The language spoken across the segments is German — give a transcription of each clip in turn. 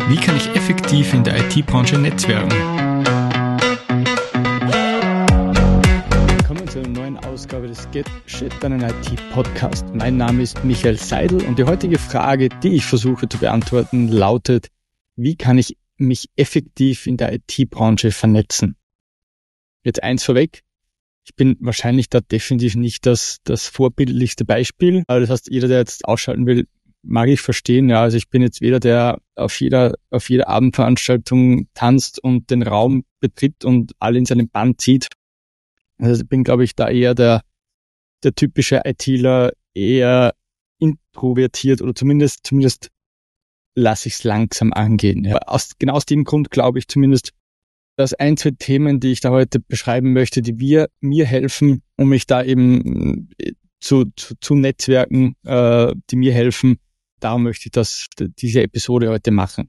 Wie kann ich effektiv in der IT-Branche netzwerken? Willkommen zu einer neuen Ausgabe des Get Shit Done in IT Podcast. Mein Name ist Michael Seidel und die heutige Frage, die ich versuche zu beantworten, lautet: Wie kann ich mich effektiv in der IT-Branche vernetzen? Jetzt eins vorweg: Ich bin wahrscheinlich da definitiv nicht das vorbildlichste Beispiel. Aber das heißt, jeder, der jetzt ausschalten will, mag ich verstehen. Ja, also ich bin jetzt weder der auf jeder Abendveranstaltung tanzt und den Raum betritt und alle in seinem Bann zieht. Also ich bin, glaube ich, da eher der typische ITler, eher introvertiert oder zumindest lasse ich es langsam angehen. Ja. Genau aus dem Grund glaube ich zumindest, dass ein, zwei Themen, die ich da heute beschreiben möchte, die mir helfen, um mich da eben zu Netzwerken, die mir helfen. Darum möchte ich diese Episode heute machen.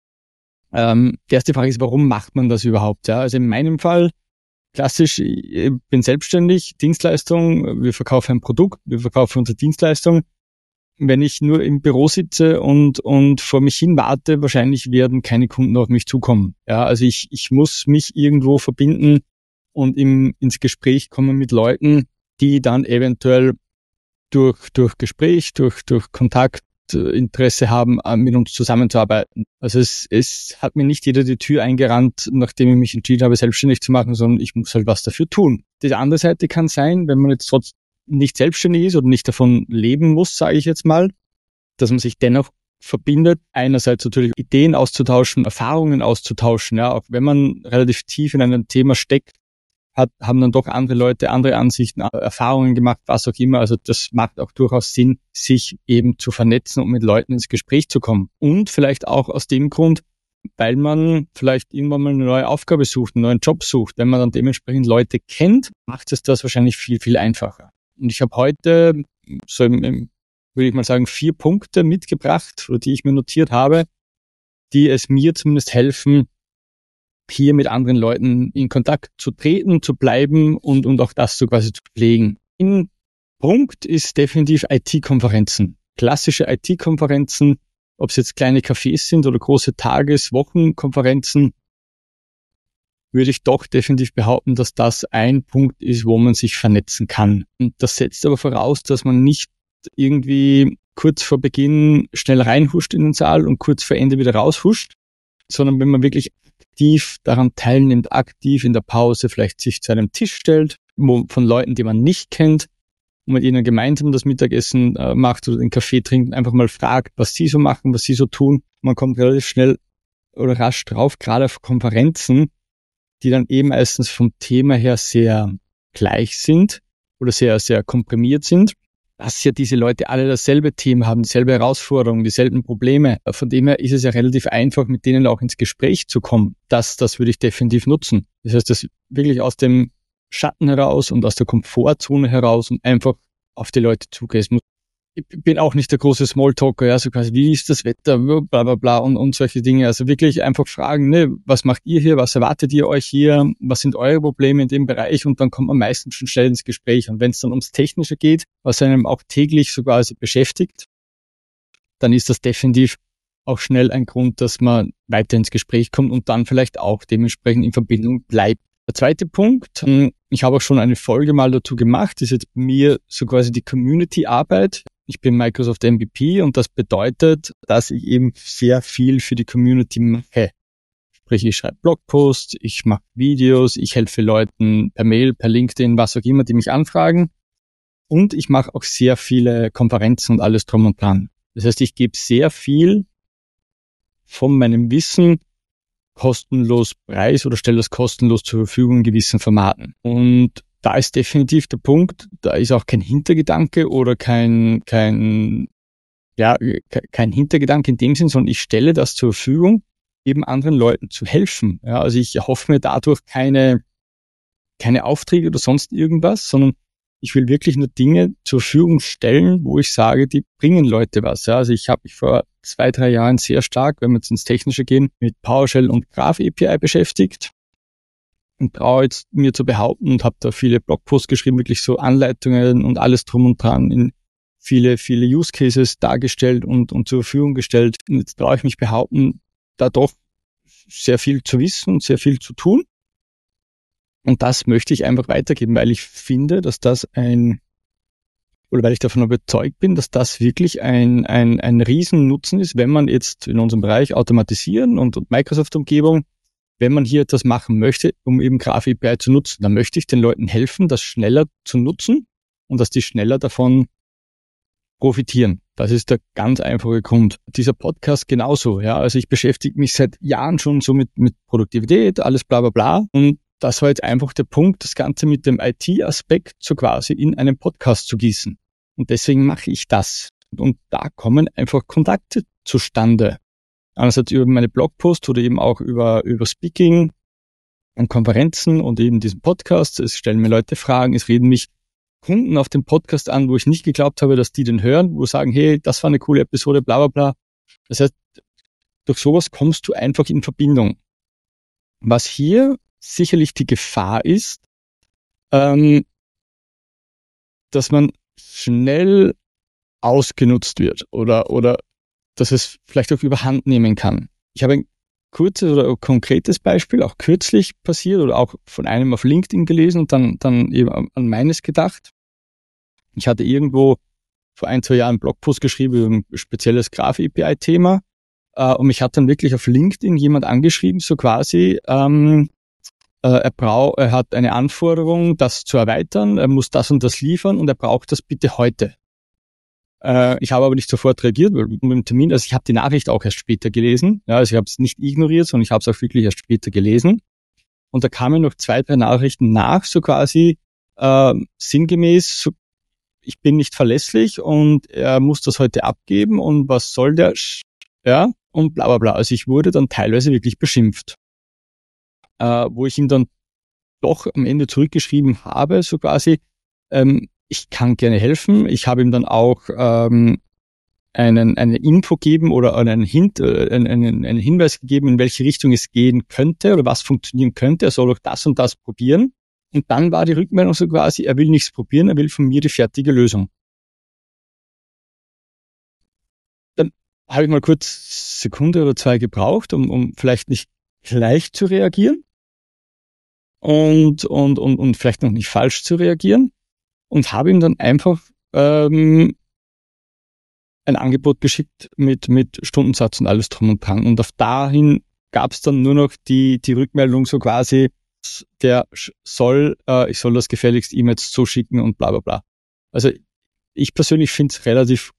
Die erste Frage ist, warum macht man das überhaupt? Ja, also in meinem Fall, klassisch, ich bin selbstständig, Dienstleistung, wir verkaufen ein Produkt, wir verkaufen unsere Dienstleistung. Wenn ich nur im Büro sitze und vor mich hin warte, wahrscheinlich werden keine Kunden auf mich zukommen. Ja, also ich muss mich irgendwo verbinden und ins Gespräch kommen mit Leuten, die dann eventuell durch Gespräch, durch Kontakt Interesse haben, mit uns zusammenzuarbeiten. Also es hat mir nicht jeder die Tür eingerannt, nachdem ich mich entschieden habe, selbstständig zu machen, sondern ich muss halt was dafür tun. Die andere Seite kann sein, wenn man jetzt trotzdem nicht selbstständig ist oder nicht davon leben muss, sage ich jetzt mal, dass man sich dennoch verbindet, einerseits natürlich Ideen auszutauschen, Erfahrungen auszutauschen, ja, auch wenn man relativ tief in einem Thema steckt, haben dann doch andere Leute andere Ansichten, Erfahrungen gemacht, was auch immer. Also das macht auch durchaus Sinn, sich eben zu vernetzen und mit Leuten ins Gespräch zu kommen. Und vielleicht auch aus dem Grund, weil man vielleicht irgendwann mal eine neue Aufgabe sucht, einen neuen Job sucht. Wenn man dann dementsprechend Leute kennt, macht es das wahrscheinlich viel, viel einfacher. Und ich habe heute, würde ich mal sagen, 4 Punkte mitgebracht, oder die ich mir notiert habe, die es mir zumindest helfen, hier mit anderen Leuten in Kontakt zu treten, zu bleiben und auch das so quasi zu pflegen. Ein Punkt ist definitiv IT-Konferenzen. Klassische IT-Konferenzen, ob es jetzt kleine Cafés sind oder große Wochenkonferenzen, würde ich doch definitiv behaupten, dass das ein Punkt ist, wo man sich vernetzen kann. Und das setzt aber voraus, dass man nicht irgendwie kurz vor Beginn schnell reinhuscht in den Saal und kurz vor Ende wieder raushuscht, sondern wenn man wirklich aktiv daran teilnimmt, aktiv in der Pause vielleicht sich zu einem Tisch stellt, von Leuten, die man nicht kennt, und mit ihnen gemeinsam das Mittagessen macht oder den Kaffee trinkt, einfach mal fragt, was sie so machen, was sie so tun. Man kommt relativ schnell oder rasch drauf, gerade auf Konferenzen, die dann eben meistens vom Thema her sehr gleich sind oder sehr, sehr komprimiert sind, dass ja diese Leute alle dasselbe Thema haben, dieselbe Herausforderung, dieselben Probleme. Von dem her ist es ja relativ einfach, mit denen auch ins Gespräch zu kommen. Das würde ich definitiv nutzen. Das heißt, das wirklich aus dem Schatten heraus und aus der Komfortzone heraus und einfach auf die Leute zugehen. Ich bin auch nicht der große Smalltalker, ja, so quasi, wie ist das Wetter, bla bla bla und solche Dinge. Also wirklich einfach fragen, ne, was macht ihr hier, was erwartet ihr euch hier, was sind eure Probleme in dem Bereich, und dann kommt man meistens schon schnell ins Gespräch. Und wenn es dann ums Technische geht, was einem auch täglich so quasi beschäftigt, dann ist das definitiv auch schnell ein Grund, dass man weiter ins Gespräch kommt und dann vielleicht auch dementsprechend in Verbindung bleibt. Der zweite Punkt, ich habe auch schon eine Folge mal dazu gemacht, ist jetzt bei mir so quasi die Community-Arbeit. Ich bin Microsoft MVP und das bedeutet, dass ich eben sehr viel für die Community mache. Sprich, ich schreibe Blogposts, ich mache Videos, ich helfe Leuten per Mail, per LinkedIn, was auch immer, die mich anfragen. Und ich mache auch sehr viele Konferenzen und alles drum und dran. Das heißt, ich gebe sehr viel von meinem Wissen kostenlos preis oder stelle das kostenlos zur Verfügung in gewissen Formaten. Und da ist definitiv der Punkt, da ist auch kein Hintergedanke oder kein Hintergedanke in dem Sinn, sondern ich stelle das zur Verfügung, eben anderen Leuten zu helfen. Ja, also ich erhoffe mir dadurch keine Aufträge oder sonst irgendwas, sondern ich will wirklich nur Dinge zur Verfügung stellen, wo ich sage, die bringen Leute was. Ja, also ich habe mich vor 2-3 Jahren sehr stark, wenn wir jetzt ins Technische gehen, mit PowerShell und Graph API beschäftigt. Und traue jetzt mir zu behaupten und habe da viele Blogposts geschrieben, wirklich so Anleitungen und alles drum und dran, in viele Use Cases dargestellt und zur Verfügung gestellt. Und jetzt traue ich mich behaupten, da doch sehr viel zu wissen und sehr viel zu tun. Und das möchte ich einfach weitergeben, weil ich finde, dass das weil ich davon überzeugt bin, dass das wirklich ein Riesennutzen ist, wenn man jetzt in unserem Bereich Automatisieren und Microsoft-Umgebung, wenn man hier etwas machen möchte, um eben Graph API zu nutzen, dann möchte ich den Leuten helfen, das schneller zu nutzen und dass die schneller davon profitieren. Das ist der ganz einfache Grund. Dieser Podcast genauso, ja. Also ich beschäftige mich seit Jahren schon so mit Produktivität, alles bla bla bla. Und das war jetzt einfach der Punkt, das Ganze mit dem IT-Aspekt so quasi in einen Podcast zu gießen. Und deswegen mache ich das. Und da kommen einfach Kontakte zustande. Einerseits über meine Blogposts oder eben auch über Speaking und Konferenzen und eben diesen Podcast. Es stellen mir Leute Fragen, es reden mich Kunden auf dem Podcast an, wo ich nicht geglaubt habe, dass die den hören, wo sagen, hey, das war eine coole Episode, bla bla bla. Das heißt, durch sowas kommst du einfach in Verbindung. Was hier sicherlich die Gefahr ist, dass man schnell ausgenutzt wird oder dass es vielleicht auch überhand nehmen kann. Ich habe ein kurzes oder konkretes Beispiel, auch kürzlich passiert oder auch von einem auf LinkedIn gelesen und dann eben an meines gedacht. Ich hatte irgendwo vor 1-2 Jahren einen Blogpost geschrieben über ein spezielles Graph API-Thema und mich hat dann wirklich auf LinkedIn jemand angeschrieben, so quasi, er hat eine Anforderung, das zu erweitern, er muss das und das liefern und er braucht das bitte heute. Ich habe aber nicht sofort reagiert, weil mit dem Termin, also ich habe die Nachricht auch erst später gelesen, ja, also ich habe es nicht ignoriert, sondern ich habe es auch wirklich erst später gelesen. Und da kamen noch 2, 3 Nachrichten nach, so quasi sinngemäß, so, ich bin nicht verlässlich und er muss das heute abgeben und was soll der, ja, und bla bla bla. Also ich wurde dann teilweise wirklich beschimpft. Wo ich ihm dann doch am Ende zurückgeschrieben habe, so quasi, ich kann gerne helfen. Ich habe ihm dann auch eine Info gegeben oder einen Hinweis gegeben, in welche Richtung es gehen könnte oder was funktionieren könnte. Er soll auch das und das probieren. Und dann war die Rückmeldung so quasi, er will nichts probieren, er will von mir die fertige Lösung. Dann habe ich mal kurz Sekunde oder 2 gebraucht, um vielleicht nicht gleich zu reagieren und vielleicht noch nicht falsch zu reagieren und habe ihm dann einfach ein Angebot geschickt mit Stundensatz und alles drum und dran. Und auf dahin gab es dann nur noch die Rückmeldung so quasi, ich soll das gefälligst ihm jetzt zuschicken und bla bla bla. Also ich persönlich finde es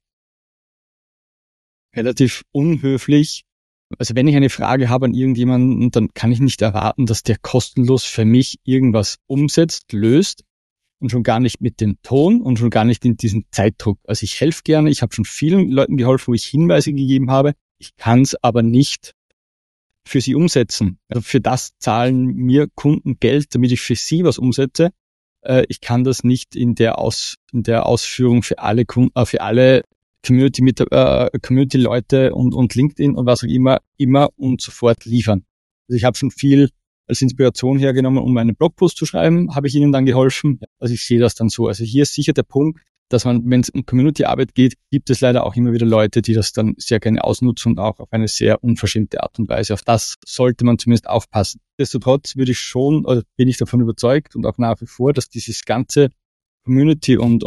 relativ unhöflich. Also wenn ich eine Frage habe an irgendjemanden, dann kann ich nicht erwarten, dass der kostenlos für mich irgendwas umsetzt, löst und schon gar nicht mit dem Ton und schon gar nicht in diesem Zeitdruck. Also ich helfe gerne, ich habe schon vielen Leuten geholfen, wo ich Hinweise gegeben habe. Ich kann es aber nicht für sie umsetzen. Also für das zahlen mir Kunden Geld, damit ich für sie was umsetze. Ich kann das nicht in der Ausführung für alle Kunden, für alle Community-Leute und LinkedIn und was auch immer und sofort liefern. Also ich habe schon viel als Inspiration hergenommen, um einen Blogpost zu schreiben, habe ich ihnen dann geholfen. Also ich sehe das dann so. Also hier ist sicher der Punkt, dass man, wenn es um Community-Arbeit geht, gibt es leider auch immer wieder Leute, die das dann sehr gerne ausnutzen und auch auf eine sehr unverschämte Art und Weise. Auf das sollte man zumindest aufpassen. Nichtsdestotrotz bin ich davon überzeugt und auch nach wie vor, dass dieses ganze Community und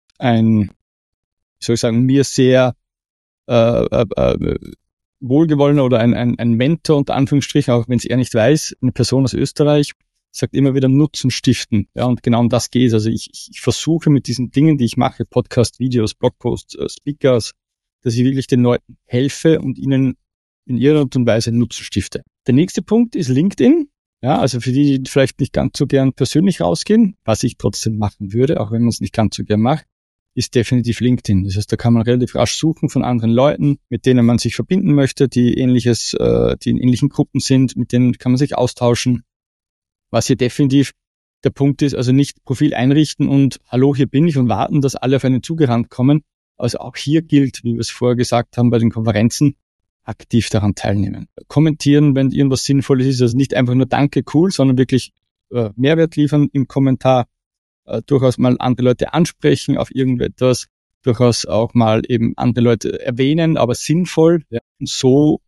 mir sehr wohlgewollener oder ein Mentor unter Anführungsstrichen, auch wenn es er nicht weiß, eine Person aus Österreich, sagt immer wieder Nutzen stiften. Ja, und genau um das geht es. Also ich versuche mit diesen Dingen, die ich mache, Podcast, Videos, Blogposts, Speakers, dass ich wirklich den Leuten helfe und ihnen in ihrer Art und Weise Nutzen stifte. Der nächste Punkt ist LinkedIn. Ja, also für die vielleicht nicht ganz so gern persönlich rausgehen, was ich trotzdem machen würde, auch wenn man es nicht ganz so gern macht, ist definitiv LinkedIn. Das heißt, da kann man relativ rasch suchen von anderen Leuten, mit denen man sich verbinden möchte, die in ähnlichen Gruppen sind, mit denen kann man sich austauschen. Was hier definitiv der Punkt ist, also nicht Profil einrichten und hallo, hier bin ich und warten, dass alle auf einen zugerannt kommen. Also auch hier gilt, wie wir es vorher gesagt haben bei den Konferenzen, aktiv daran teilnehmen. Kommentieren, wenn irgendwas Sinnvolles ist, also nicht einfach nur Danke, cool, sondern wirklich Mehrwert liefern im Kommentar, durchaus mal andere Leute ansprechen auf irgendetwas, durchaus auch mal eben andere Leute erwähnen, aber sinnvoll. Ja. Und so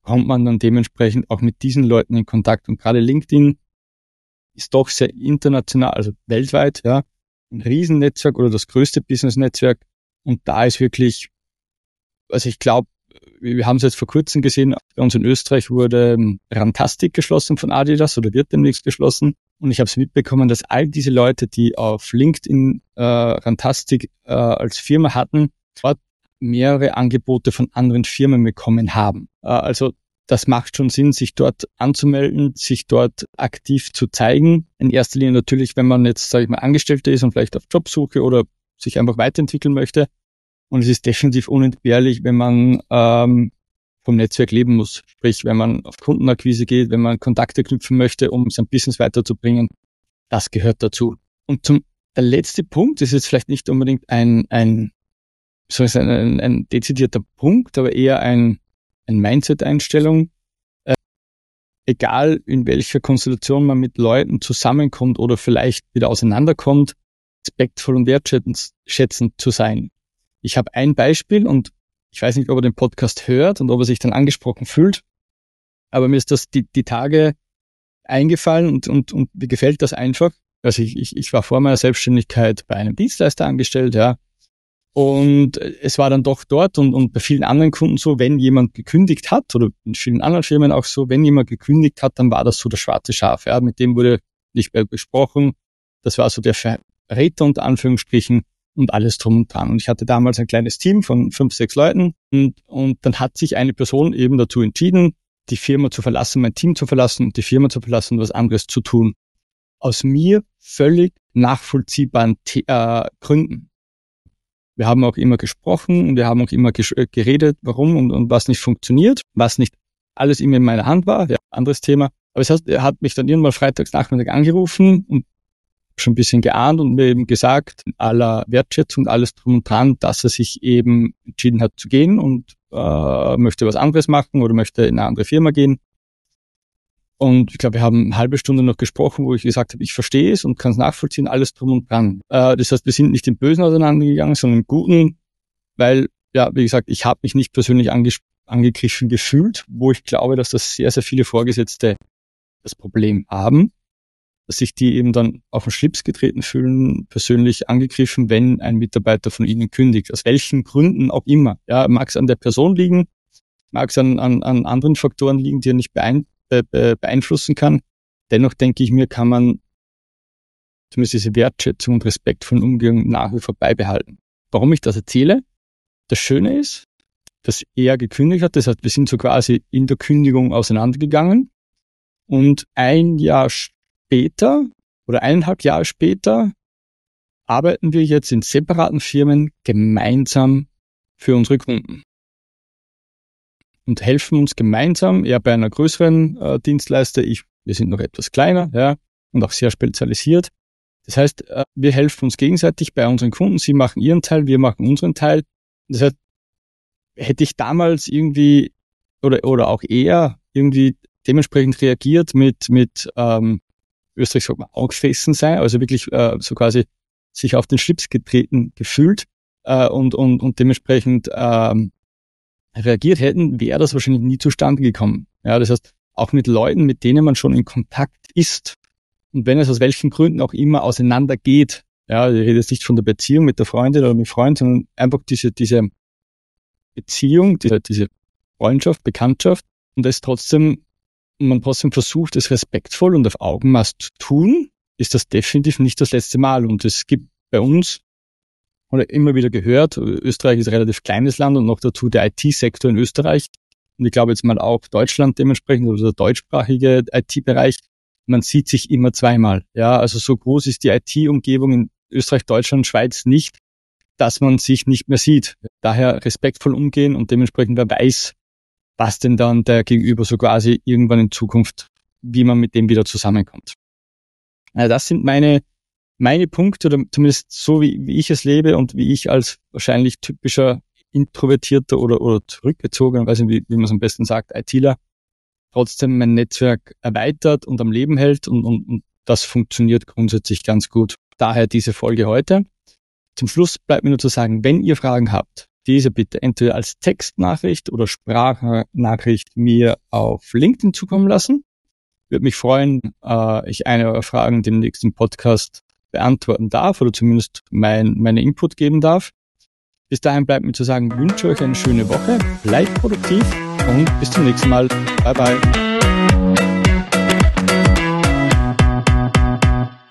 kommt man dann dementsprechend auch mit diesen Leuten in Kontakt. Und gerade LinkedIn ist doch sehr international, also weltweit, ja, ein Riesennetzwerk oder das größte Business-Netzwerk. Und da ist wirklich, also ich glaube, wir haben es jetzt vor kurzem gesehen, bei uns in Österreich wurde Runtastic geschlossen von Adidas oder wird demnächst geschlossen. Und ich habe es mitbekommen, dass all diese Leute, die auf LinkedIn Runtastic als Firma hatten, dort mehrere Angebote von anderen Firmen bekommen haben. Also das macht schon Sinn, sich dort anzumelden, sich dort aktiv zu zeigen. In erster Linie natürlich, wenn man jetzt, sage ich mal, Angestellter ist und vielleicht auf Jobsuche oder sich einfach weiterentwickeln möchte. Und es ist definitiv unentbehrlich, wenn man vom Netzwerk leben muss. Sprich, wenn man auf Kundenakquise geht, wenn man Kontakte knüpfen möchte, um sein Business weiterzubringen. Das gehört dazu. Und der letzte Punkt ist jetzt vielleicht nicht unbedingt ein dezidierter Punkt, aber eher ein Mindset-Einstellung. Egal in welcher Konstellation man mit Leuten zusammenkommt oder vielleicht wieder auseinanderkommt, respektvoll und wertschätzend zu sein. Ich habe ein Beispiel und ich weiß nicht, ob er den Podcast hört und ob er sich dann angesprochen fühlt, aber mir ist das die Tage eingefallen und mir gefällt das einfach. Also ich war vor meiner Selbstständigkeit bei einem Dienstleister angestellt, ja, und es war dann doch dort und bei vielen anderen Kunden so, wenn jemand gekündigt hat oder in vielen anderen Firmen auch so, wenn jemand gekündigt hat, dann war das so das schwarze Schaf, ja, mit dem wurde nicht mehr besprochen. Das war so der Verräter unter Anführungsstrichen und alles drum und dran. Und ich hatte damals ein kleines Team von 5, 6 Leuten und dann hat sich eine Person eben dazu entschieden, die Firma zu verlassen, mein Team zu verlassen und die Firma zu verlassen und was anderes zu tun. Aus mir völlig nachvollziehbaren Gründen. Wir haben auch immer gesprochen und wir haben auch immer geredet, warum und was nicht funktioniert, was nicht alles immer in meiner Hand war, ja, anderes Thema. Aber das heißt, er hat mich dann irgendwann freitags Nachmittag angerufen und schon ein bisschen geahnt und mir eben gesagt, in aller Wertschätzung, alles drum und dran, dass er sich eben entschieden hat zu gehen und möchte was anderes machen oder möchte in eine andere Firma gehen. Und ich glaube, wir haben eine halbe Stunde noch gesprochen, wo ich gesagt habe, ich verstehe es und kann es nachvollziehen, alles drum und dran. Das heißt, wir sind nicht im Bösen auseinandergegangen, sondern im Guten, weil, ja, wie gesagt, ich habe mich nicht persönlich angegriffen gefühlt, wo ich glaube, dass das sehr, sehr viele Vorgesetzte das Problem haben, dass sich die eben dann auf den Schlips getreten fühlen, persönlich angegriffen, wenn ein Mitarbeiter von ihnen kündigt. Aus welchen Gründen auch immer. Ja, mag es an der Person liegen, mag es an anderen Faktoren liegen, die er nicht beeinflussen kann. Dennoch denke ich mir, kann man zumindest diese Wertschätzung und respektvollen Umgang nach wie vor beibehalten. Warum ich das erzähle? Das Schöne ist, dass er gekündigt hat. Das heißt, wir sind so quasi in der Kündigung auseinandergegangen. Und ein Jahr später oder 1,5 Jahre später arbeiten wir jetzt in separaten Firmen gemeinsam für unsere Kunden. Und helfen uns gemeinsam, er bei einer größeren Dienstleister, wir sind noch etwas kleiner, ja, und auch sehr spezialisiert. Das heißt, wir helfen uns gegenseitig bei unseren Kunden, sie machen ihren Teil, wir machen unseren Teil. Das heißt, hätte ich damals irgendwie oder auch er irgendwie dementsprechend reagiert mit Österreich sagt man Augfessen sein, also wirklich so quasi sich auf den Schlips getreten gefühlt und dementsprechend reagiert hätten, wäre das wahrscheinlich nie zustande gekommen. Ja, das heißt, auch mit Leuten, mit denen man schon in Kontakt ist und wenn es aus welchen Gründen auch immer auseinandergeht, ja, ich rede jetzt nicht von der Beziehung mit der Freundin oder mit dem Freund, sondern einfach diese Beziehung, diese Freundschaft, Bekanntschaft und man trotzdem versucht, es respektvoll und auf Augenmaß zu tun, ist das definitiv nicht das letzte Mal. Und es gibt bei uns, oder immer wieder gehört, Österreich ist ein relativ kleines Land und noch dazu der IT-Sektor in Österreich. Und ich glaube jetzt mal auch Deutschland dementsprechend, oder der deutschsprachige IT-Bereich, man sieht sich immer zweimal. Ja, also so groß ist die IT-Umgebung in Österreich, Deutschland, Schweiz nicht, dass man sich nicht mehr sieht. Daher respektvoll umgehen und dementsprechend wer weiß, was denn dann der Gegenüber so quasi irgendwann in Zukunft, wie man mit dem wieder zusammenkommt. Also das sind meine Punkte, oder zumindest so, wie ich es lebe und wie ich als wahrscheinlich typischer introvertierter oder zurückgezogener, weiß nicht, wie man es am besten sagt, ITler, trotzdem mein Netzwerk erweitert und am Leben hält und das funktioniert grundsätzlich ganz gut. Daher diese Folge heute. Zum Schluss bleibt mir nur zu sagen, wenn ihr Fragen habt, diese bitte entweder als Textnachricht oder Sprachnachricht mir auf LinkedIn zukommen lassen. Würde mich freuen, ich eine eurer Fragen demnächst im Podcast beantworten darf oder zumindest meine Input geben darf. Bis dahin bleibt mir zu sagen, wünsche euch eine schöne Woche, bleibt produktiv und bis zum nächsten Mal. Bye bye.